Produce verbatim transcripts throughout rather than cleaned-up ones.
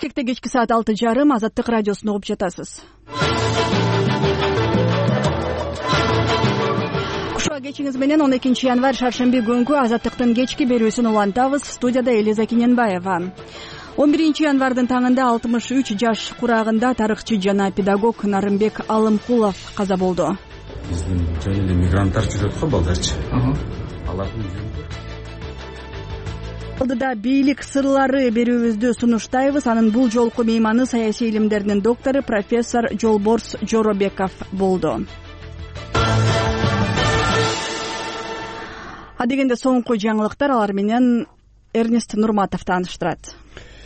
Бишкекте кечки саат алты жарым Азаттык радиосун угуп жатасыз. Кушуа кечиңиз менен он экинчи январь шаршемби күнгү Азаттыктын кечки берүүсүн улантабыз. Студияда Элиза Киненбаева. он биринчи январдын таңында алтымыш үч жаш курагында тарыхчы жана педагог Нарымбек Алымкулов каза болду. Биздин жай эле мигранттар жүрөт го, балдарчы. Алардын алдыда бийлик сырлары берүүбүздү сунуштайбыз. Анын бул жолку мейманы саясий илимдердин доктору профессор Жолборс Жоробеков болду. Адегенде соңку жаңылыктар, алар менен Эрнест Нурматов тааныштырат.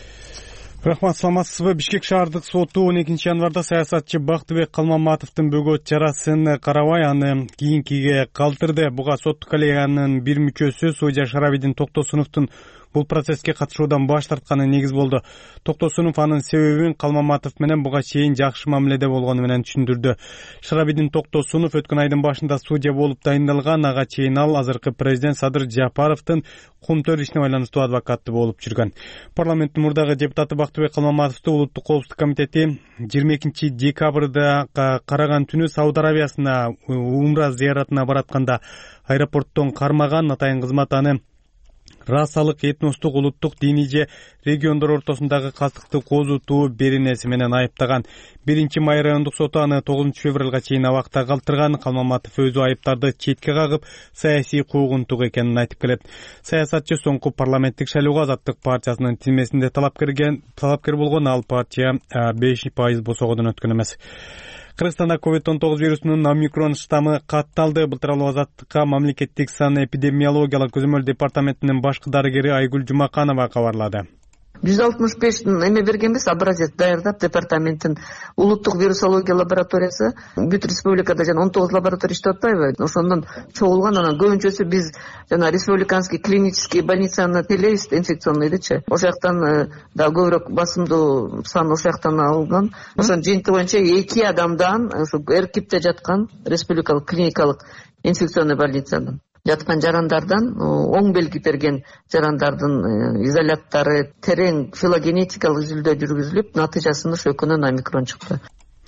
Рахмат, саламатсызбы? Бишкек шаардык соту он экинчи январда саясатчы Бактыбек Калмаматовдун бөгөт жарасын карабай аны кийинкиге калтырды. Буга соттук коллегиянын бир мүчөсү судья Шарабидин Токтосуновдун бул процесске катышуудан баш тартканы негиз болду. Токтосунов анын себебин Калмаматов менен буга чейин жакшы мамиледе болгону менен түшүндүрдү. Шарабидин Токтосунов өткөн айдын башында судья болуп дайындалган, ага чейин ал азыркы президент Садыр Жапаровдун Кумтөр ишине байланыштуу адвокаты болуп жүргөн. Парламенттин мурдагы депутаты Бактыбек Калмаматовду Улуттук коопсуздук комитети жыйырма экинчи декабрда караган түнү Сауд Арабиясына умра зыяратына баратканда аэропорттон кармаган. Атайын кызмат аны расалык, этностук, улуттук, диний же региондор ортосундагы кастыкты козутуу беренеси менен айыптаган. биринчи май райондук соту аны тогузунчу февралга чейин абакта калтырган. Калмаматов өзү айыптарды четке кагып, саясий куугунтук экенин айтып келет. Саясатчы соңку парламенттик шайлоого Азаттык партиясынын тизмесинде талапкер болгон, ал партия беш пайыз босогодон өткөн эмес. Кыргызстанда ковид он тогуз вирусунун омикрон штаммы катталды. Былтыр ал Азаттыкка мамлекеттик санэпидемиологиялык көзөмөл департаментинин башкы дарыгери Айгүл Жумаканова кабарлады. жүз алтымыш бештин эме бергенбиз, образец даярдап департаменттин улуттук вирусология лабораториясы бүт республикада жана он тогуз лаборатория иштеп атпайбы, ошондон чогулган. Анан көбүнчөсү биз жана республиканский клинический больницаны телейбиз, инфекционныйдычы. Ошол жактан да көбүрөөк басымдуу сан ошол жактан алынган. Ошонун жыйынтыгы боюнча эки адамдан ошо Эркипте жаткан республикалык клиникалык инфекционный больницадан жаткан жарандардан оң белги берген жарандардын изоляттары терең филогенетикалык изилдөө жүргүзүлүп, натыйжасында ошо экөөнөн омикрон чыкты.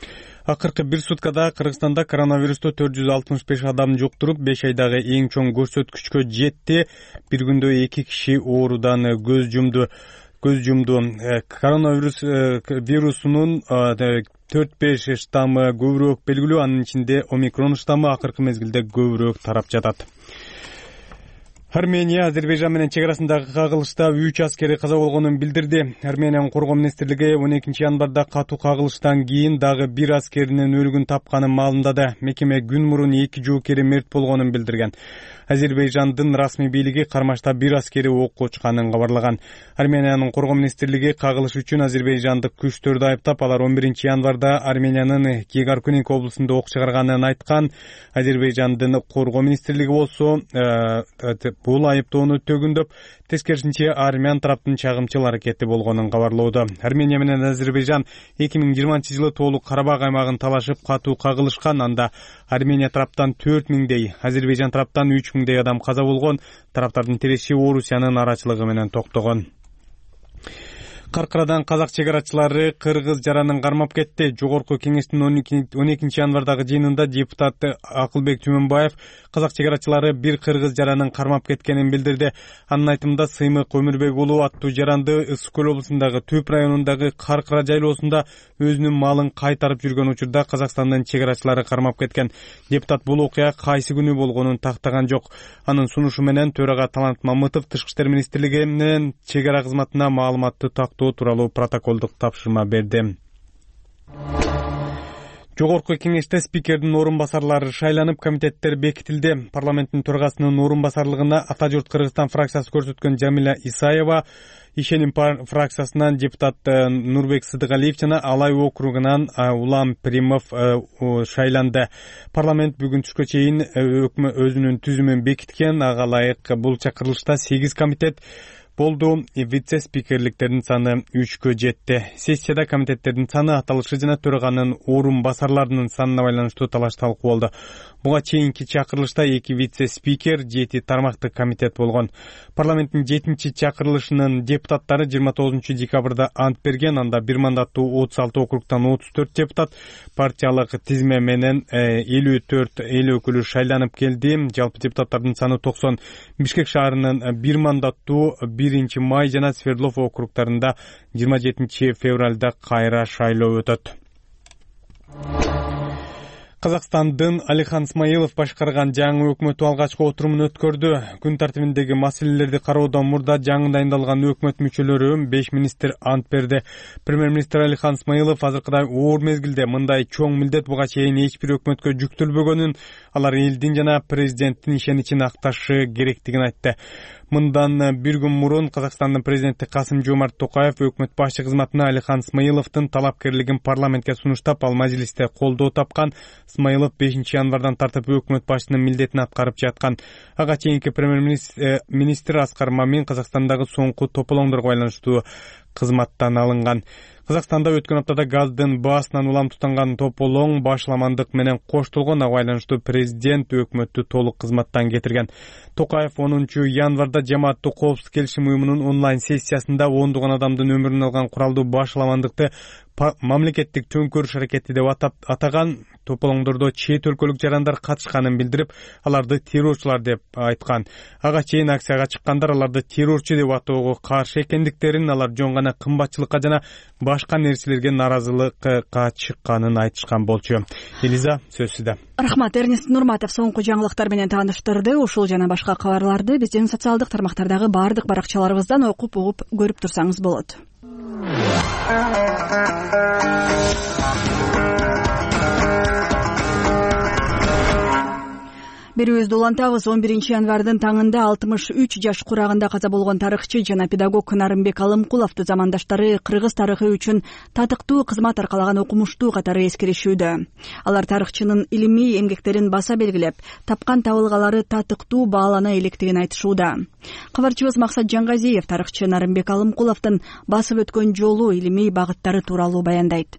Акыркы бир суткада Кыргызстанда коронавирусту төрт жүз алтымыш беш адам жуктуруп, беш айдагы эң чоң көрсөткүчкө жетти. Бир күндө эки киши оорудан көз жумду. Көз жумду. Коронавирус вирусунун төрт беш штаммы көбүрөөк белгилүү, анын ичинде омикрон штаммы акыркы мезгилде көбүрөөк тарап жатат. Армения Азербайжан менен чек арасындагы кагылышта үч аскери каза болгонун билдирди. Армениянын коргоо министрлиги он экинчи январда катуу кагылыштан кийин дагы бир аскеринин өлүгүн тапканын маалымдады. Мекеме күн мурун эки жоокери мерт болгонун билдирген. Азербайжандын расмий бийлиги кармашта бир аскери окко учканын кабарлаган. Армениянын коргоо министрлиги кагылыш үчүн азербайжандык күчтөрдү айыптап, алар он биринчи январда Армениянын Кигаркуник облусунда ок чыгарганын айткан. Азербайжандын коргоо министрлиги болсо бул айыптоону төгүндөп, тескерисинче армян тараптын чагымчыл аракети болгонун кабарлоодо. Армения менен Азербайжан эки миң жыйырманчы жылы толук Карабак аймагын талашып катуу кагылышкан. Анда Армения тараптан төрт миңдей, Азербайжан тараптан үч миңдей адам каза болгон. Тараптардын тиреши Орусиянын арачылыгы менен токтогон. Каркарадан казак чегарачылары кыргыз жаранын кармап кетти. Жогорку кеңештин он экинчи январдагы жыйынында депутат Акылбек Түмөнбаев казак чегарачылары бир кыргыз жаранын кармап кеткенин билдирди. Анын айтымында Сыймык Өмүрбек уулу аттуу жаранды Ысык көл облусундагы Түп районундагы Каркара жайлоосунда өзүнүн малын кайтарып жүргөн учурда Казакстандын чегарачылары кармап кеткен. Депутат бул окуя кайсы күнү болгонун тактаган жок. Анын сунушу менен төрага Талант Мамытов Тышкы иштер министрлиги менен чегара кызматына маалыматты тактоо тууралуу протоколдук тапшырма берди. Жогорку кеңеште спикердин орун басарлары шайланып, комитеттер бекитилди. Парламенттин төрагасынын орун басарлыгына Ата журт Кыргызстан фракциясы көрсөткөн Жамиля Исаева, Ишеним фракциясынан депутат Нурбек Сыдыгалиев жана Алай округунан Улам Примов шайланды. Парламент бүгүн түшкө чейин өкмө өзүнүн түзүмүн бекиткен. Ага ылайык бул чакырылышта сегиз комитет болду. Вице спикерликтердин саны үчкө жетти. Сессияда комитеттердин саны, аталышы жана төраганын орун басарларынын санына байланыштуу талаш талкуу болду. Буга чейинки чакырылышта эки вице спикер, жети тармактык комитет болгон. Парламенттин жетинчи чакырылышынын депутаттары жыйырма тогузунчу декабрда ант берген. Анда бир мандаттуу отуз алты округтан отуз төрт депутат партиялык тизме менен элүү төрт эл өкүлү шайланып келди. Жалпы депутаттардын саны токсон. Бишкек шаарынын бир мандаттуу биринчи май жана Свердлов округтарында жыйырма жетинчи февралда кайра шайлоо өтөт. Казакстандын Алихан Смайылов башкарган жаңы өкмөтү алгачкы отурумун өткөрдү. Күн тартибиндеги маселелерди кароодон мурда жаңы дайындалган өкмөт мүчөлөрү беш министр ант берди. Премьер-министр Алихан Смайылов азыркыдай оор мезгилде мындай чоң милдет буга чейин эч бир өкмөткө жүктөлбөгөнүн, алар элдин жана президенттин ишеничин акташы керектигин айтты. Мындан бир күн мурун Казакстандын президенти Касым-Жомарт Токаев өкмөт башчы кызматына Алихан Смайыловдун талапкерлигин парламентке сунуштап, ал мажилисте колдоо тапкан. Смайылов бешинчи январдан тартып өкмөт башчынын милдетин аткарып жаткан. Ага чейинки премьер-министр Аскар Мамин Казакстандагы соңку тополоңдорго байланыштуу кызматтан алынган. Казакстанда өткөн аптада газдын баасынан улам тутанган тополоң башламандык менен коштолгон. Ага байланыштуу президент өкмөттү толук кызматтан кетирген. Токаев онунчу январда жамааттык коопсуздук келишим уюмунун онлайн сессиясында ондогон адамдын өмүрүн алган куралдуу башламандыкты мамлекеттик төңкөрүш аракети деп атап атаган. Тополоңдордо чет өлкөлүк жарандар катышканын билдирип, аларды террорчулар деп айткан. Ага чейин акцияга чыккандар аларды террорчу деп атоого каршы экендиктерин, алар жөн гана кымбатчылыкка жана башка нерселерге наразылыкка чыкканын айтышкан болчу. Элиза, сөз сизде. Рахмат. Эрнест Нурматов соңку жаңылыктар менен тааныштырды. Ушул жана башка кабарларды биздин социалдык тармактардагы бардык баракчаларыбыздан окуп угуп көрүп турсаңыз болот. Берүүбүздү улантабыз. он биринчи январдын таңында алтымыш үч жаш курагында каза болгон тарыхчы жана педагог Нарымбек Алымкуловду замандаштары кыргыз тарыхы үчүн татыктуу кызмат аркалаган окумуштуу катары эскеришүүдө. Алар тарыхчынын илимий эмгектерин баса белгилеп, тапкан табылгалары татыктуу баалана электигин айтышууда. Кабарчыбыз Максат Жангазиев тарыхчы Нарымбек Алымкуловдун басып өткөн жолу, илимий багыттары тууралуу баяндайт.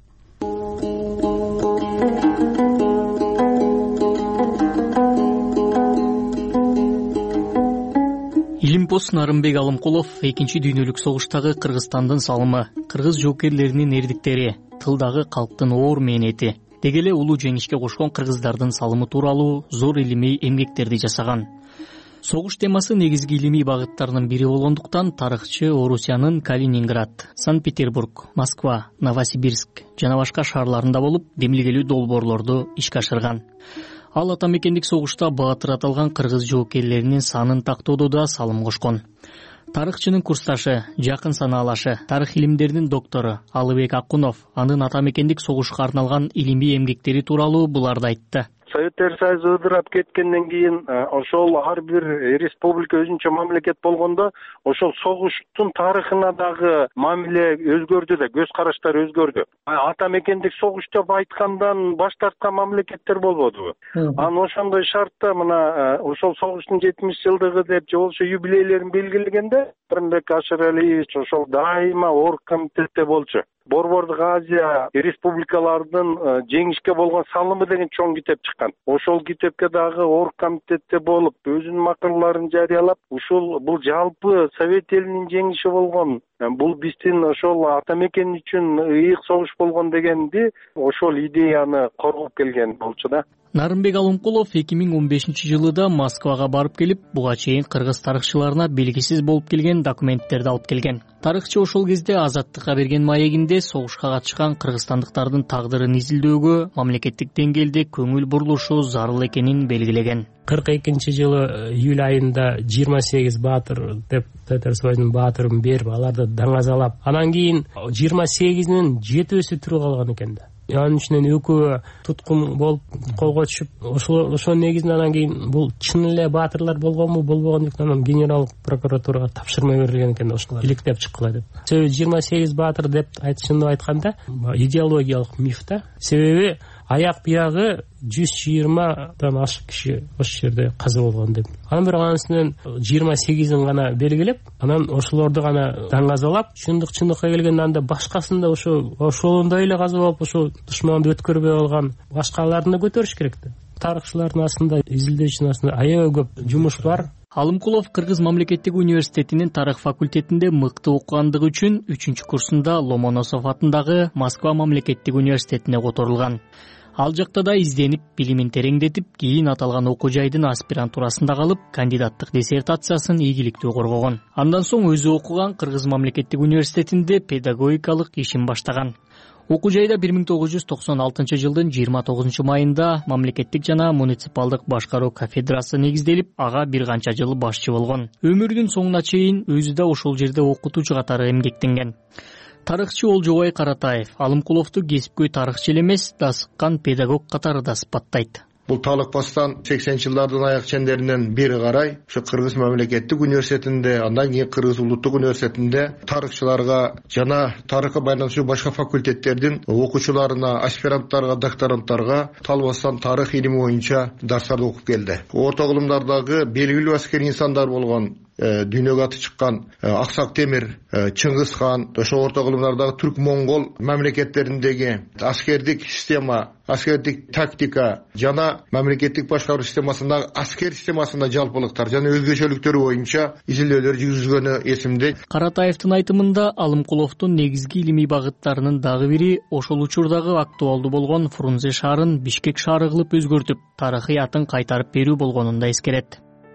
Илимпос Нарымбек Алымкулов экинчи дүйнөлүк согуштагы Кыргызстандын салымы, кыргыз жоокерлеринин эрдиктери, тылдагы калктын оор мээнети, деги эле улуу жеңишке кошкон кыргыздардын салымы тууралуу зор илимий эмгектерди жасаган. Согуш темасы негизги илимий багыттарынын бири болгондуктан тарыхчы Орусиянын Калининград, Санкт-Петербург, Москва, Новосибирск жана башка шаарларында болуп, демилгелүү долбоорлорду ишке ашырган. Ал ата мекендик согушта баатыр аталган кыргыз жоокерлеринин санын тактоодо да салым кошкон. Тарыхчынын курсташы, жакын санаалашы, тарых илимдеринин доктору Алыбек Акунов анын ата мекендик согушка арналган илимий эмгектери тууралуу буларды айтты. Советтер Союзу ыдырап кеткенден кийин ошол ар бир республика өзүнчө мамлекет болгондо ошол согуштун тарыхына дагы мамиле өзгөрдү да, көз караштар өзгөрдү. Ата мекендик согуш деп айткандан баш тарткан мамлекеттер болбодубу? Анан ошондой шартта мына ошол согуштун жетимиш жылдыгы деп же болбосо юбилейлерин белгилегенде Рымбек Ашыралиевич ошол дайыма оргкомитетте болчу. Борбордук Азия республикаларынын жеңишке болгон салымы деген чоң китеп чыккан. Ошол китепке дагы оргкомитетте болуп, өзүнүн макалаларын жарыялап, ушул бул жалпы Совет элинин жеңиши болгон, бул биздин ошол ата мекен үчүн ыйык согуш болгон дегенди, ошол идеяны коргоп келген болчу да. Нарымбек Алымкулов эки миң он бешинчи жылыда Москвага барып келип, буга чейин кыргыз тарыхчыларына белгисиз болуп келген документтерди алып келген. Тарыхчы ошол кезде Азаттыкка берген маегинде согушка катышкан кыргызстандыктардын тагдырын изилдөөгө мамлекеттик деңгээлде көңүл бурулушу зарыл экенин белгилеген. кырк экинчи жылы июль айында жыйырма сегиз баатыр деп Петер Союздун баатырын берип, аларды даңазалап, анан кийин жыйырма сегизинин жетөөсү тирүү калган экен да. Анын ичинен экөө туткун болуп колго түшүп, ошол ошонун негизинде анан кийин бул чын эле баатырлар болгонбу, болбогон деп анан генералдык прокуратурага тапшырма берилген экен, ошолор иликтеп чыккыла деп. Себеби жыйырма сегиз баатыр деп айтышында айтканда идеологиялык миф да. Себеби аяк биягы жүз жыйырмадан ашык киши ошол жерде каза болгон деп. Анан бирок анын үстүнөн жыйырма сегизин гана белгилеп, анан ошолорду гана даңазалап, чындык чындыкка келгенде анда башкасын да ошо ошондой эле каза болуп, ошо душманды өткөрбөй алган башкаларын да көтөрүш керек да. Тарыхчылардын астында, изилдөөчүнүн астында аябай көп жумуш бар. Алымкулов Кыргыз мамлекеттик университетинин тарых факультетинде мыкты окугандыгы үчүн үчүнчү курсунда Ломоносов атындагы Москва мамлекеттик университетине которулган. Ал жакта да изденип, билимин тереңдетип, кийин аталган окуу жайдын аспирантурасында калып, кандидаттык диссертациясын ийгиликтүү коргогон. Андан соң өзү окуган Кыргыз мамлекеттик университетинде педагогикалык ишин баштаган. Окуу жайда бир миң тогуз жүз токсон алтынчы жылдын жыйырма тогузунчу майында мамлекеттик жана муниципалдык башкаруу кафедрасы негизделип, ага бир канча жыл башчы болгон. Өмүрүнүн соңуна чейин өзү да ошол жерде окутуучу катары эмгектенген. Тарыхчы Олжобай Каратаев Алымкуловду кесипкөй тарыхчы эле эмес, дасыккан педагог катары да сыпаттайт. Бул талыкпастан сексенинчи жылдардын аяк чендеринен бери карай ушу Кыргыз мамлекеттик университетинде, андан кийин Кыргыз улуттук университетинде тарыхчыларга жана тарыхка байланыштуу башка факультеттердин окуучуларына, аспиранттарга, докторанттарга талбастан тарых илими боюнча дарстарды окуп келди. Орто кылымдардагы белгилүү аскерий инсандар болгон дүйнөгө аты чыккан Аксак Темир, Чыңгыз хан, ошо орто кылымдардагы түрк-монгол мамлекеттериндеги аскердик система, аскердик тактика жана мамлекеттик башкаруу системасындагы аскер системасында жалпылыктар жана өзгөчөлүктөрү боюнча изилдөөлөр жүргүзгөнү эсимде. Каратаевдин айтымында Алымкуловдун негизги илимий багыттарынын дагы бири ошол учурдагы актуалдуу болгон Фрунзе шаарын Бишкек шаары кылып өзгөртүп, тарыхый атын кайтарып берүү болгонун да эскерет.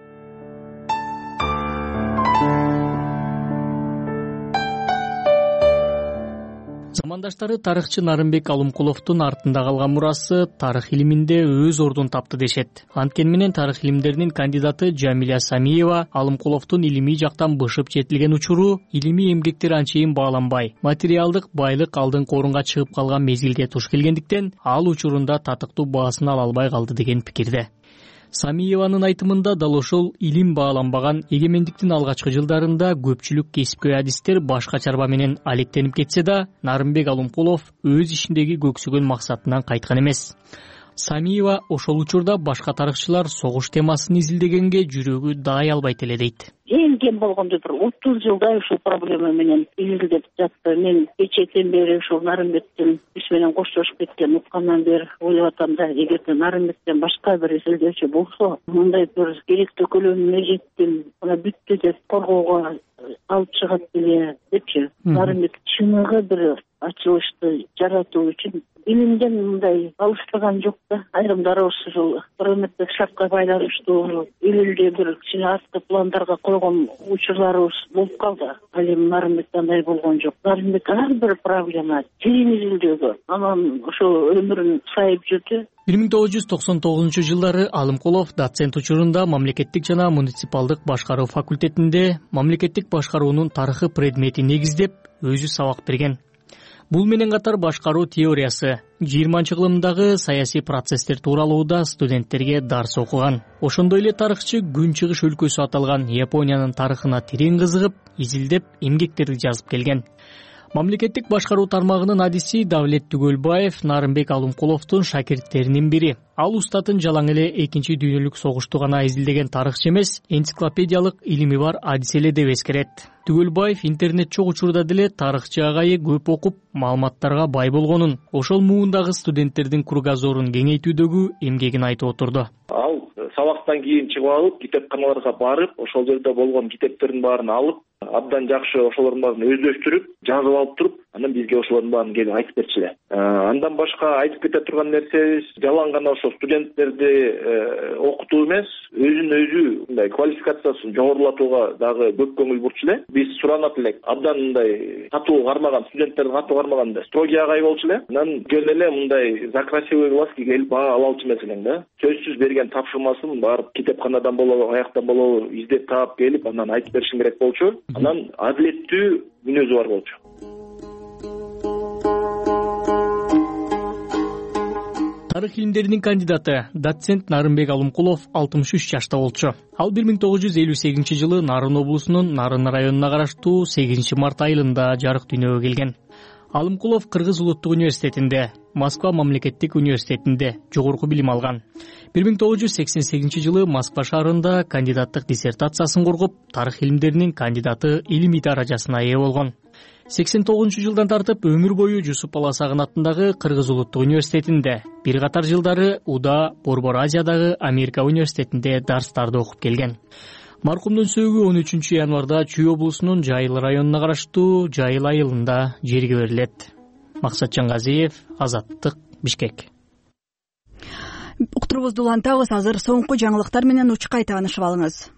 Замандаштары тарыхчы Нарымбек Алымкуловдун артында калган мурасы тарых илиминде өз ордун тапты дешет. Анткени менен тарых илимдеринин кандидаты Жамиля Самиева Алымкуловдун илимий жактан бышып жетилген учуру илимий эмгектери анчейин бааланбай, материалдык байлык алдыңкы орунга чыгып калган мезгилге туш келгендиктен ал учурунда татыктуу баасын ала албай калды деген пикирде. Самиеванын айтымында дал ошол илим бааланбаган эгемендиктин алгачкы жылдарында көпчүлүк кесипкөй адистер башка чарба менен алектенип кетсе да, Нарымбек Алымкулов өз ишиндеги көксөгөн максатынан кайткан эмес. Самиева ошол учурда башка тарыхчылар согуш темасын изилдегенге жүрөгү даай албайт эле дейт. Эң кем болгондо бир отуз жылдай ушул проблема менен изилдеп жатты. Мен кечээден бери ушул Нарымбектин иш менен коштошуп кеткен уккандан бери ойлоп атам да, эгерде Нарымбектен башка бир изилдөөчү болсо, мындай бир керектүү көлөмүнө жеттим, мына бүттү деп коргоого алып чыгат беле депчи. Нарымбек чыныгы бир ачылышты жаратуу үчүн илимден мындай алыстаган жок да. Айрымдары ушул кыргызметтик шартка байланыштуу илимде бир кичине артка пландарга койгон учурларыбыз болуп калды. Ал эми Нарымбекте андай болгон жок. Нарымбек ар бир проблема терең изилдөөгө, анан ошо өмүрүн сайып жүрдү. бир миң тогуз жүз токсон тогузунчу жылдары Алымкулов доцент учурунда мамлекеттик жана муниципалдык башкаруу факультетинде мамлекеттик башкаруунун тарыхы предмети негиздеп, өзү сабак берген. Бул менен катар башкаруу теориясы, жыйырманчы кылымдагы саясий процесстер тууралуу да студенттерге дарс окуган. Ошондой эле тарыхчы Күн чыгыш өлкөсү аталган Япониянын тарыхына терең кызыгып, изилдеп, эмгектерди жазып келген. Мамлекеттик башкаруу тармагынын адиси Давлет Түгөлбаев Нарымбек Алымкуловдун шакирттеринин бири. Ал устатын жалаң эле экинчи дүйнөлүк согушту гана изилдеген тарыхчы эмес, энциклопедиялык илими бар адис эле деп эскерет. Түгөлбаев интернет жок учурда деле тарыхчы агайы көп окуп, маалыматтарга бай болгонун, ошол муундагы студенттердин кругозорун кеңейтүүдөгү эмгегин айтып отурду. Ал сабактан кийин чыгып алып, китепканаларга барып, ошол жерде болгон китептердин баарын алып, абдан жакшы ошолордун баарын өздөштүрүп, жазып алып туруп, анан бизге ошолордун баарын келип айтып берчү эле. Андан башка айтып кете турган нерсебиз жалаң гана ошо студенттерди окутуу эмес, өзүн өзү мындай квалификациясын жогорулатууга дагы көп көңүл бурчу эле. Биз суранат элек, абдан мындай катуу кармаган, студенттерди катуу кармаган строгий агай болчу эле. Анан жөн эле мындай за красивый глазки келип баа ала алчу эмес элең да. Сөзсүз берген тапшырмасын барып китепканадан болобу, аяктан болобу издеп таап келип, анан айтып беришин керек болчу. Анан адилеттүү мүнөзү бар болчу. Тарых илимдеринин кандидаты, доцент Нарымбек Алымкулов алтымыш үч жашта болчу. Ал бир миң тогуз жүз элүү сегизинчи жылы Нарын облусунун Нарын районуна караштуу сегизинчи март айылында жарык дүйнөгө келген. Алымкулов Кыргыз улуттук университетинде, Москва мамлекеттик университетинде жогорку билим алган. бир миң тогуз жүз сексен сегизинчи жылы Москва шаарында кандидаттык диссертациясын коргоп, тарых илимдеринин кандидаты илимий даражасына ээ болгон. сексен тогузунчу жылдан тартып өмүр бою Жусуп Баласагын атындагы Кыргыз улуттук университетинде, бир катар жылдары Уда, Борбор Азиядагы Америка университетинде дарстарды окуп келген. Маркумдун сөөгү он үчүнчү январда Чүй облусунун Жайыл районуна караштуу Жайыл айылында жерге берилет. Максатжан Газиев, Азаттык, Бишкек. Уктурубузду улантабыз, азыр соңку жаңылыктар менен учкай таанышып алыңыз.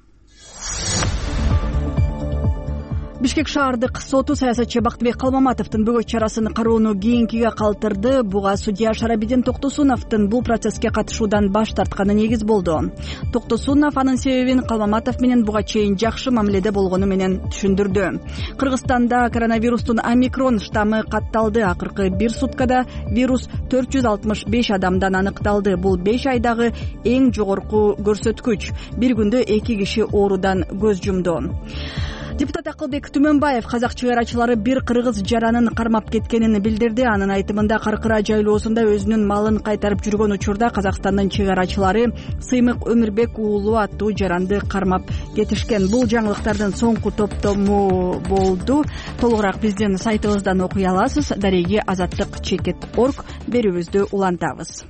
Бишкек шаардык соту саясатчы Бактыбек Калмаматовдун бөгөт чарасын кароону кийинкиге калтырды. Буга судья Шарабидин Токтосуновдун бул процесске катышуудан баш тартканы негиз болду. Токтосунов анын себебин Калмаматов менен буга чейин жакшы мамиледе болгону менен түшүндүрдү. Кыргызстанда коронавирустун омикрон штаммы катталды. Акыркы бир суткада вирус төрт жүз алтымыш беш адамдан аныкталды. Бул беш айдагы эң жогорку көрсөткүч. Бир күндө эки киши оорудан көз жумду. Депутат Акылбек Түмөнбаев казак чек арачылары бир кыргыз жаранын кармап кеткенин билдирди. Анын айтымында Каркыра жайлоосунда өзүнүн малын кайтарып жүргөн учурда Казакстандын чек арачылары Сыймык Өмүрбек уулу аттуу жаранды кармап кетишкен. Бул жаңылыктардын соңку топтому болду. Толугураак биздин сайтыбыздан окуй аласыз. Дареги азаттык чекит точка орг берүүбүздү улантабыз.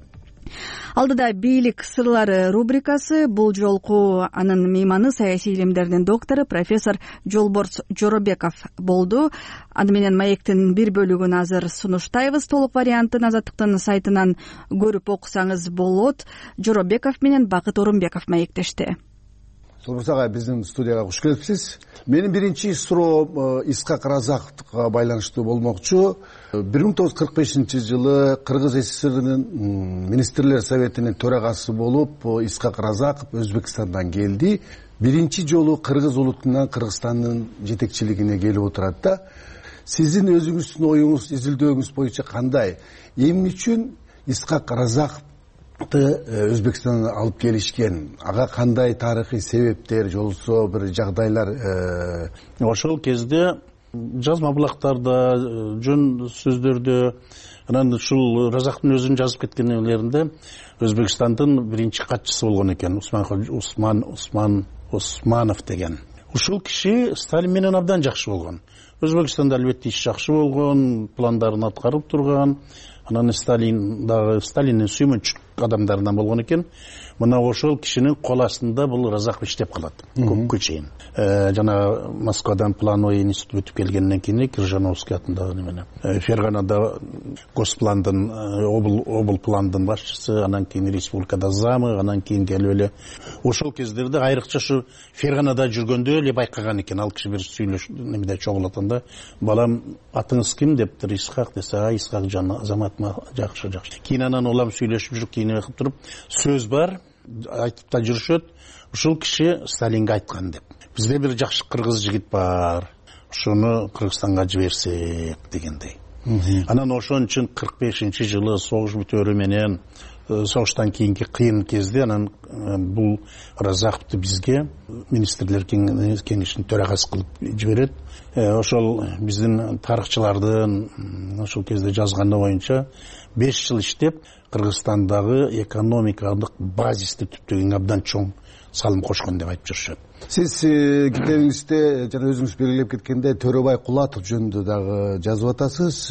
Алдыда бийлик сырлары рубрикасы. Бул жолку анын мейманы саясий илимдердин доктору профессор Жолборс Жоробеков болду. Аны менен маектин бир бөлүгүн азыр сунуштайбыз. Толук вариантын Азаттыктын сайтынан көрүп окусаңыз болот. Жоробеков менен Бакыт Орунбеков маектешти. Жолборс агай, биздин студияга куш келипсиз. Менин биринчи суроо Исхак Разаковго байланыштуу болмокчу. бир миң тогуз жүз кырк бешинчи жылы Кыргыз СССРинин министрлер советинин төрагасы болуп Исхак Разаков Өзбекстандан келди. Биринчи жолу Кыргыз улутунан Кыргызстандын жетекчилигине келип отурат да. Сиздин өзүңүздүн оюңуз, изилдөөңүз боюнча кандай? Эмне үчүн Исхак Разаков Өзбекстандан алып келишкен? Ага кандай тарыхый себептер, жолсо бир жагдайлар? Ошол кезде жазма булактарда, жөн сөздөрдө, анан ушул Разаковдун өзүнүн жазып кеткендеринде Өзбекстандын биринчи катчысы болгон экен, Усман Усман Усман Османов деген. Ушул киши Сталин менен абдан жакшы болгон. Өзбекстанда албетте иш жакшы болгон, пландарын аткарып турган. Анан Сталин дагы Сталиндин сүймөнчү адамдарынан болгон экен. Мына ошол кишинин кол астында бул Разаков иштеп калат көпкө чейин. Жана Москвадан плановый институт өтүп келгенден кийин Крыжановский атындагы немене Ферганада госпландын обл обл пландын башчысы, анан кийин республикада замы, анан кийин келип эле ошол кездерде айрыкча ушу Ферганада жүргөндө эле байкаган экен. Ал киши бир сүйлөш немеде чогулатканда, балам атыңыз ким дептир, Исхак десе, а Исхак жан азаматма, жакшы жакшы. Кийин анан улам сүйлөшүп жүрүп, кийин кылып туруп сөз бар, айтып да жүрүшөт. Ушул киши Сталинге айткан деп. Бизде бир жакшы кыргыз жигит бар, ошону Кыргызстанга жиберсек дегендей. Анан ошон үчүн кырк бешинчи жылы согуш бүтөөрү менен, согуштан кийинки кыйын кезде анан бул Разаковду бизге министрлер кеңешинин төрагасы кылып жиберет. Ошол биздин тарыхчылардын ошол кезде жазганы боюнча беш жыл иштеп Кыргызстандагы экономикалык базисти түптөгөнгө абдан чоң салым кошкон деп айтып жүрүшөт. Сиз китебиңизде жана өзүңүз белгилеп кеткендей Төрөбай Кулатов жөнүндө дагы жазып атасыз.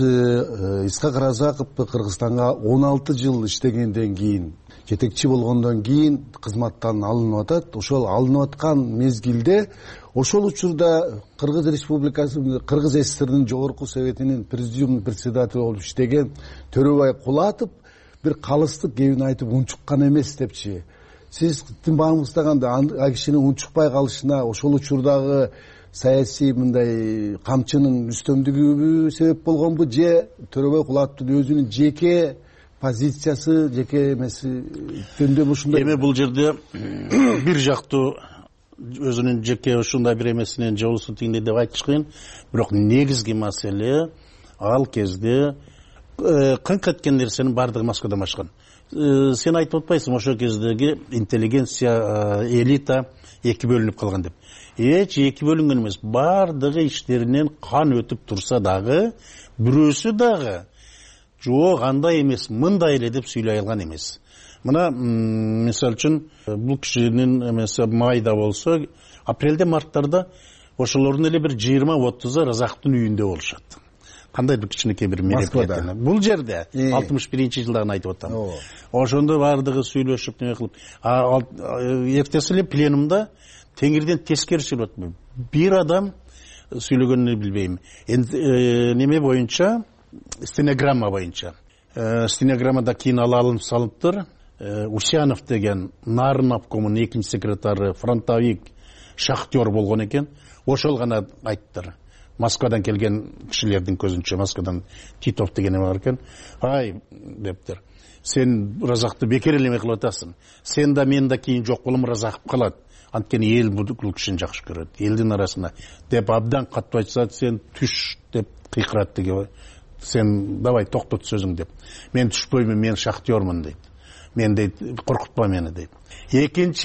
Исхак Разаков Кыргызстанга он алты жыл иштегенден кийин, жетекчи болгондон кийин кызматтан алынып атат. Ошол алынып аткан мезгилде ошол учурда Кыргыз Республикасы, Кыргыз СССРинин жогорку советинин президиум председатели болуп иштеген Төрөбай Кулатов бир калыстык кебин айтып унчуккан эмес депчи. Сиздин багыңызда кандай, ал кишинин унчукпай калышына ошол учурдагы саясий мындай камчынын үстөмдүгү себеп болгонбу, же Төрөбай Кулатовдун өзүнүн жеке позициясы, жеке эмеси жөнүндө ушундай? Эми бул жерде бир жактуу өзүнүн жеке ушундай бир эмесинен же болсо тигиндей деп айтыш кыйын, бирок негизги маселе ал кезде кыңк эткен нерсенин баардыгы Москвадан башкан. Сен айтып отпайсың, ошол кездеги интеллигенция, элита эки бөлүнүп калган деп. Эч эки бөлүнгөн эмес, баардыгы иштеринен кан өтүп турса дагы бирөөсү дагы жок андай эмес, мындай эле деп сүйлөй алган эмес. Мына мисалы үчүн бул кишинин эмеси майда болсо, апрелде марттарда ошолордун эле бир жыйырма отузу Разаковдун үйүндө болушат. Кандай бир кичинекей бир мероприятие. Бул жерде алтымыш биринчи жылдагын айтып атам. Ошондо бардыгы сүйлөшүп неме кылып, эртеси эле пленумда теңирден тескери сүйлөп атам. Бир адам сүйлөгөнүн билбейм. Эми неме боюнча, стенограмма боюнча. Стенограммада кийин ал алынып салыптыр. Усянов деген Нарын обкомунун экинчи секретары, фронтовик, шахтер болгон экен. Ошол гана айттыр. Москвадан келген кишилердин көзүнчө, Москвадан Титов деген бар экен. Ай, дептир. Сен Разакты бекер эле эме кылып атасың. Сен да мен да кийин жок болом, Разаков калат. Анткени эл бул кишини жакшы көрөт. Элдин арасына деп абдан катуу айтса, сен түш деп кыйкырат деге. Сен давай токтот сөзүң деп. Мен түшпөймүн, мен шахтермын дейт. Мен дейт, коркутпа мени дейт. Экинчи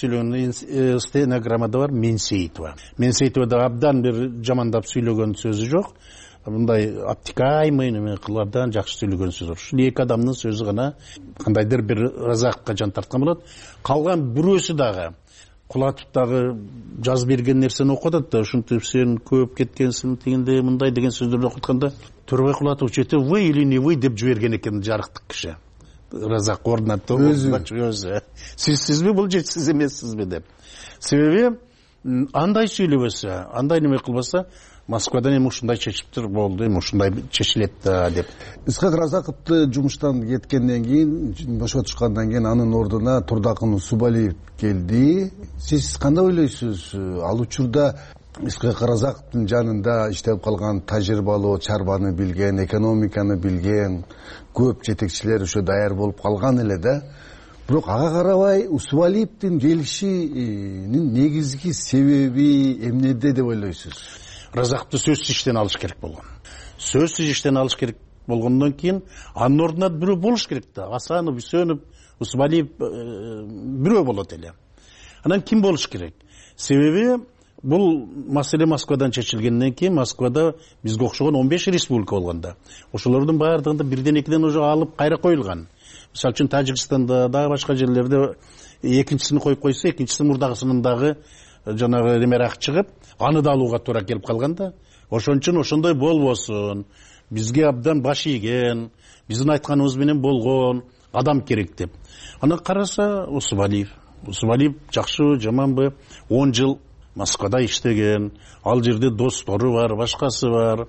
сүйлөгөн стенограммада бар Менсеитова. Менсеитова да абдан бир жамандап сүйлөгөн сөзү жок. Мындай обтекаемый неме кылып абдан жакшы сүйлөгөн сөзү бар. Ушул эки адамдын сөзү гана кандайдыр бир Разаковго жан тарткан болот. Калган бирөөсү дагы Кулатов дагы жазып берген нерсени окуп атат да, ушинтип сен көп кеткенсиң, тигинде мындай деген сөздөрдү окуп атканда, Төрөбай Кулатов жети вы или не вы деп жиберген экен жарыктык киши. Разак ордуна өзү. Сиз сизби бул же сиз эмессизби деп. Себеби андай сүйлөбөсө, андай неме кылбаса, Москвадан эми ушундай чечиптир болду, эми ушундай чечилет да деп. Исхак Разаковду жумуштан кеткенден кийин, бошотушкандан кийин анын ордуна Турдакын Субалиев келди. Сиз кандай ойлойсуз? Ал учурда Исхак Разаковдун жанында иштеп калган тажрыйбалуу, чарбаны билген, экономиканы билген көп жетекчилер ошо даяр болуп калган эле да. Бирок ага карабай Усубалиевдин келишинин негизги себеби эмнеде деп ойлойсуз? Разаковду сөзсүз иштен алыш керек болгон. Сөзсүз иштен алыш керек болгондон кийин анын ордуна бирөө болуш керек да. Асанов, Үсөнов, Усубалиев бирөө болот эле. Анан ким болуш керек? Себеби бул маселе Москвадан чечилгенден кийин Москвада бизге окшогон он беш республика болгондо. Ошолордун баардыгында бирден экиден уже алып кайра коюлган. Мисалы үчүн Тажикстанда дагы башка жерлерде экинчисин коюп койсо, экинчиси мурдагысынын дагы жанагы ремерак чыгып, аны да алууга туура келип калган да. Ошон үчүн ошондой болбосун. Бизге абдан баш ийген, биздин айтканыбыз менен болгон адам керек деп. Аны караса Усубалиев. Усубалиев жакшы, жаманбы? он жыл Москвада иштеген, ал жерде достору бар, башкасы бар.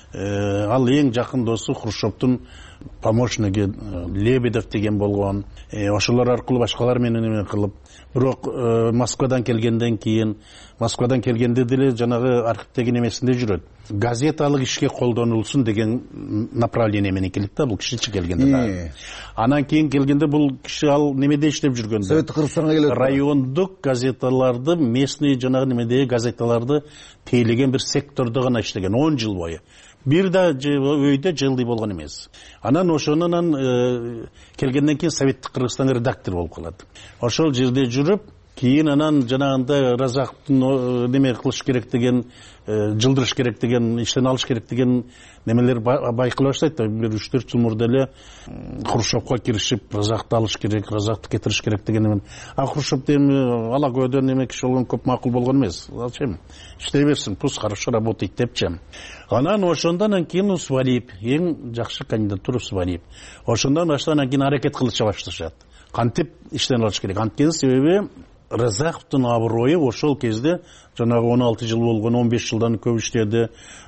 Ал эң жакын досу Хрущевдун помощниги Лебедев деген болгон. Ошолор аркылуу башкалар менен эме кылып, бирок Москвадан келгенден кийин, Москвадан келгенде деле жанагы архивдеги немесинде жүрөт. Газеталык ишке колдонулсун деген направление менен келет да, бул кишичи келгенде да. Анан кийин келгенде бул киши ал немеде иштеп жүргөндө. Совет Кыргызстанга келет. Райондук газеталарды, местный жанагы немедеги газеталарды тейлеген бир сектордо гана иштеген он жыл бою. Бир да өйдө жылдый болгон эмес. Анан ошонун келгенден кийин Советтик Кыргызстан редактор болуп калат. Ошол жерде жүрүп, кийин анан жанагындай Разаковдун неме кылыш керек деген, жылдырыш керек деген, иштен алыш керек деген немелер байкала баштайт да. Бир үч төрт жыл мурда эле Хрущевко киришип, Разаковду алыш керек, Разаковду кетириш керек деген эме. А Хрущев эми ала көйдөн эме киши болгон, көп макул болгон эмес. Алчем иштей берсин, пусть хорошо работает депчи. Анан ошондон кийин Усубалиев, эң жакшы кандидатура Усубалиев. Ошондон баштап кийин аракет кылыша башташат. Кантип иштен алыш керек? Анткени себеби Разаковдун аброю ошол кезде жанагы он алты жыл болгон, он беш жылдан көп иштеди.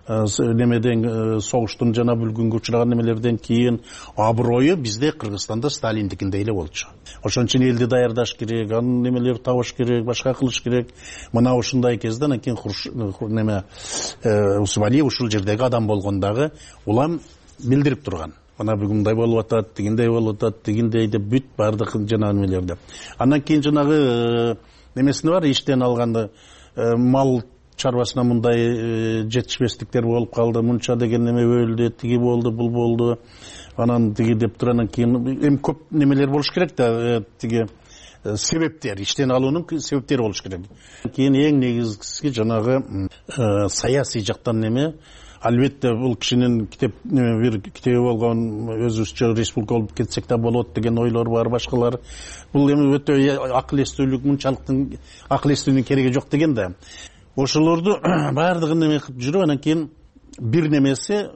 Немеден согуштун жана бүлгүнгө учураган немелерден кийин аброю бизде Кыргызстанда Сталиндикиндей эле болчу. Ошон үчүн элди даярдаш керек, анын немелерди табыш керек, башка кылыш керек. Мына ушундай кезде анан кийин неме Усубалиев ушул жердеги адам болгондагы улам билдирип турган. Мына бүгүндай болуп атат, тигиндей болуп атат, тигиндей деп бүт бардык жанагы немелерди. Андан кийин жанагы немесине бар, иштен алганда мал чарбасына мындай жетишпестиктер болуп калды, мынча деген неме өлдү, тиги болду, бул болду. Анан тиги деп туруп анан кийин эми көп немелер болуш керек да, тиги себептер, иштен алуунун себептери болуш керек. Кийин эң негизгиси жанагы саясий жактан неме албетте бул кишинин китеп бир китеби болгон, өзүбүзчө республика болуп кетсек да болот деген ойлор бар, башкалар. Бул эми өтө акыл эстүүлүк, мынчалыктын акыл эстүүнүн кереги жок деген да. Ошолорду баардыгын эме кылып жүрүп, анан кийин бир немеси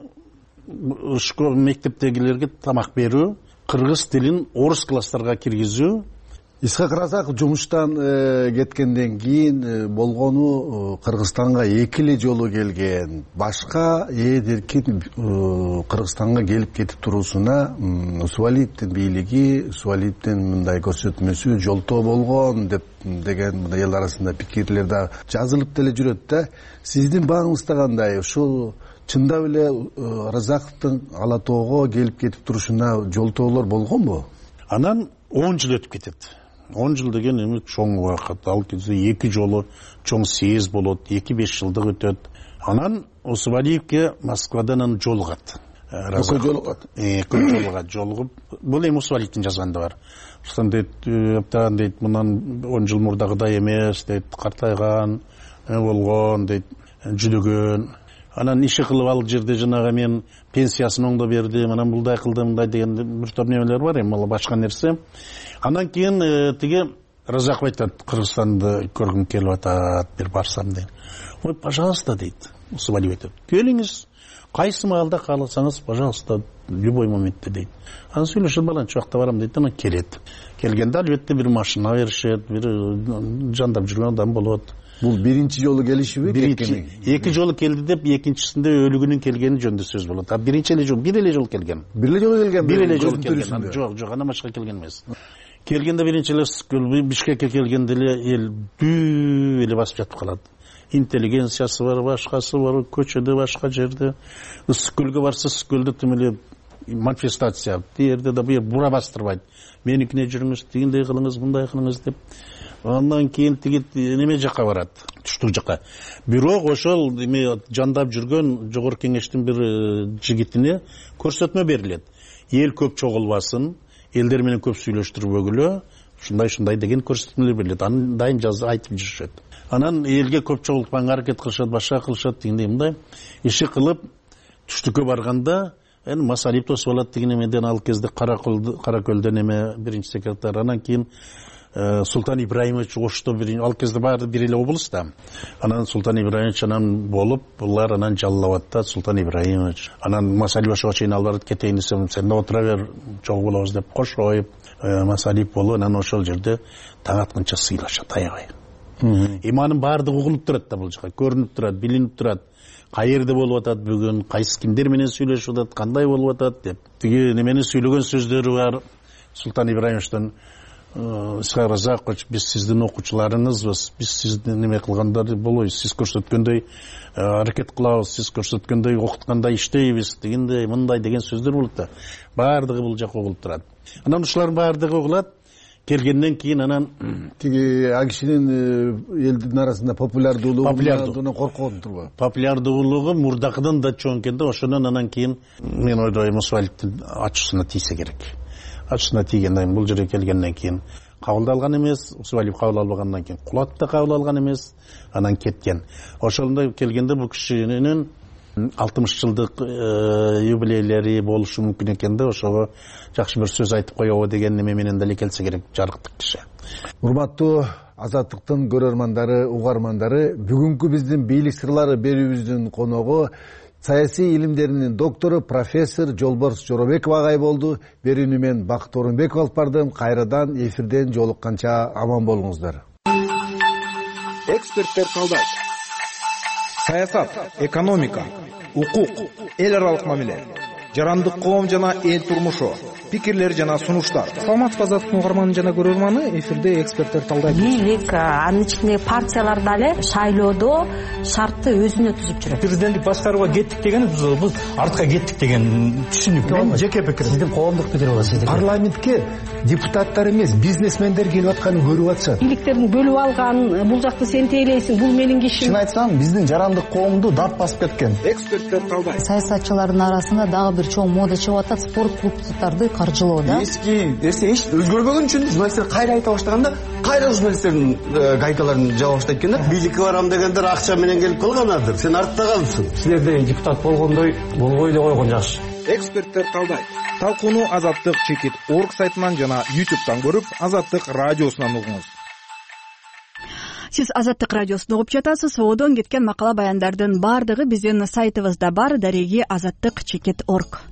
мектептегилерге тамак берүү, кыргыз тилин орус класстарга киргизүү. Исхак Разаков жумуштан кеткенден кийин болгону Кыргызстанга эки эле жолу келген. Башка эт эркин Кыргызстанга келип кетип туруусуна Усубалиевдин бийлиги, Усубалиевдин мындай көрсөтмөсү жолтоо болгон деп деген мындай эл арасында пикирлер да жазылып деле жүрөт да. Сиздин багыңызда кандай? Ушул чындап эле Разаковдун Ала Тоого келип кетип турушуна жолтоолор болгонбу? Анан он жыл өтүп кетет. он жыл деген эми чоң убакыт. Ал кезде эки жолу чоң съезд болот, эки беш жылдык өтөт. Анан Усубалиевге Москвадан жолугат. Экөө жолугат. Экөө жолугат, жолугуп. Бул эми Усубалиевдин жазганда бар. Ошондон дейт, аптан дейт, мындан он жыл мурдагыдай эмес, дейт, картайган болгон, дейт, жүдөгөн. Анан иши кылып ал жерде жанагы мен пенсиясын оңдо бердим, анан мындай кылдым, мындай деген бир топ немелер бар, эми ал башка нерсе. Анан кийин тиги Разаков айтат, Кыргызстанды көргүм келип атат, бир барсам дейт. Ой, пожалуйста дейт. Усубалиев айтат, келиңиз, кайсы маалда кааласаңыз, пожалуйста, любой моментте дейт. Анан сүйлөшүп баланча убакта барам дейт, анан келет. Келгенде албетте бир машина беришет, бир жандап жүргөн адам болот. Бул биринчи жолу келишиби? Биринчи, эки жолу келди деп, экинчисинде өлүгүнүн келгени жөнүндө сөз болот. А биринчи эле жол, бир эле жол келген. Бир эле жолу келген. Бир эле жолу келген. Жок, жок, андан башка келген эмес. Келгенде биринчи эле Бишкекке келгенде эле эл дүү эле басып жатып калат. Интеллигенциясы бар, башкасы бар, көчөдө, башка жерде. Ысык-көлгө барса, Ысык-көлдө тим эле манифестация. Тиерде да бир бура бастырбайт. Меникине жүрүңүз, тигиндей кылыңыз, мындай кылыңыз деп. Андан кийин тиги неме жакка барат, түштүк жакка. Бирок ошол эме жандап жүргөн жогорку кеңештин бир жигитине көрсөтмө берилет. Эл көп чогулбасын, элдер менен көп сүйлөштүрбөгүлө, ушундай-ушундай деген көрсөтмөлөр берилет. Анын дайын жазып айтып жүрүшөт. Анан элге көп чогултпаганга аракет кылышат, башка кылышат дегендей мындай иши кылып түштүккө барганда эми Масалиев тосуп алат деген эмеден ал кезде Каракөлдөн эме биринчи секретарь, анан кийин Султан Ибраимович Ошто бир ал кезде баары бир эле облус да. Анан Султан Ибраимович анан болуп, булар анан жаллап атат Султан Ибраимович. Анан Масалиев ошого чейин алып барат, кетейин десем, сен да отура бер, чогуу болобуз деп кошоюп, Масалиев болуп, анан ошол жерде таң атканча сыйлашат аябай. Иманын баардыгы угулуп турат да бул жака, көрүнүп турат, билинип турат. Кайерде болуп атат бүгүн, кайсы кимдер менен сүйлөшүп атат, кандай болуп атат деп. Тиги немене сүйлөгөн сөздөрү бар Султан Ибраимовичтен. Исхак Разакович, биз сиздин окуучуларыңызбыз, биз сиздин неме кылгандар болбойбуз, сиз көрсөткөндөй аракет кылабыз, сиз көрсөткөндөй окуткандай иштейбиз дегендей, мындай деген сөздөр болот да. Баардыгы бул жака угулуп турат. Анан ушулардын баардыгы угулат. Келгенден кийин анан тиги а кишинин элдин арасында популярдуулугунан коркон турбу? Популярдуулугу мурдакыдан да чоң экен да, ошондон анан кийин мен ойдойм Усубалиевдин ачуусуна тийсе керек. Ачуусуна тийгенден бул жерге келгенден кийин кабыл алган эмес, Усубалиев кабыл албагандан кийин Кулат да кабыл алган эмес, анан кеткен. Ошондой келгенде бул кишинин алтымыш жылдык юбилейлери болушу мүмкүн экен да, ошого жакшы бир сөз айтып коебу деген неме менен деле келсе керек жарыктык киши. Урматтуу Азаттыктын көрөрмандары, угармандары, бүгүнкү биздин бийлик сырлары берүүбүздүн коногу саясий илимдеринин доктору профессор Жолборс Жоробеков агай болду. Берүүнү мен Бакыт Орунбеков алып бардым. Кайрадан эфирден жолукканча аман болуңуздар. Эксперттер калдайт. Саясат, экономика, укук, эл аралык мамиле, жарандык коом жана эл турмушу, пикирлер жана сунуштар. Саламатсызбы Азаттыктын угарманы жана көрөрманы, эфирде эксперттер талдайт. Бийлик, анын ичинде партиялар дале шайлоодо шартты өзүнө түзүп жүрөт. Президенттик башкарууга кеттик деген биз артка кеттик деген түшүнүк. Мен жеке пикирим. Сиздин коомдук пикир болот сиздин. Парламентке депутаттар эмес, бизнесмендер келип атканын көрүп атышат. Бийликтердин бөлүп алган, бул жакты сен тейлейсиң, бул менин кишим. Чын айтсам, биздин жарандык коомду дарт басып кеткен. Эксперттер талдайт. Саясатчылардын арасында дагы бир чоң мода чыгып атат, спорт клубдарды каржылоо да. Эски нерсе эч өзгөрбөгөн үчүн журналисттер кайра айта баштаганда кайра журналисттердин гайкаларын жаба баштайт экен да. Бийликке барам дегендер акча менен келип калганадыр. Сен артта калыпсың. Силерде депутат болгондой болбой эле койгон жакшы. Эксперттер талдайт. Талкууну Азаттык чекит орг сайтынан жана ютубтан көрүп, Азаттык радиосунан угуңуз. Сиз Азаттык радиосун угуп жатасыз. Одон кеткен макала баяндардын баардыгы биздин сайтыбызда бар, дареги азаттык чекит орг.